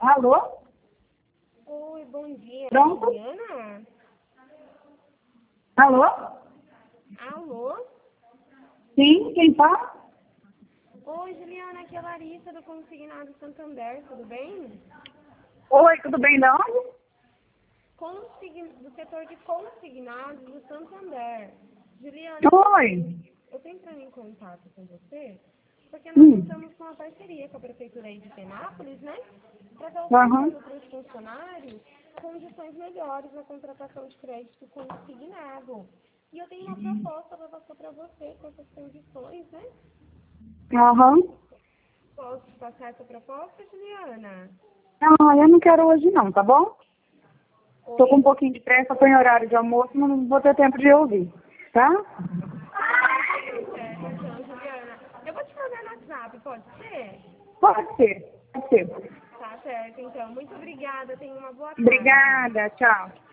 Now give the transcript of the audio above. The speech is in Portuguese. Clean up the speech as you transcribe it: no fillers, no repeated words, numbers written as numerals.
Alô? Oi, bom dia. Pronto? Juliana? Alô? Alô? Sim, quem fala? Oi, Juliana, aqui é a Larissa do Consignado Santander, tudo bem? Oi, tudo bem? De onde? Do setor de consignados do Santander. Juliana, Oi. eu tô entrando em contato com você porque nós estamos com uma parceria com a Prefeitura aí de Penápolis, né? Para estar Aham. oferecendo para os funcionários condições melhores na contratação de crédito consignado. E eu tenho uma proposta para passar para você com essas condições, né? Aham. Posso te passar essa proposta, Juliana? Ah, eu não quero hoje não, tá bom? Tô com um Oi? pouquinho de pressa, tô em horário de almoço, mas não vou ter tempo de ouvir, tá? Certo, então, Juliana. Eu vou te mandar no WhatsApp, pode ser? Pode ser, pode ser. Tá certo, então. Muito obrigada. Tenha uma boa tarde. Obrigada, tchau.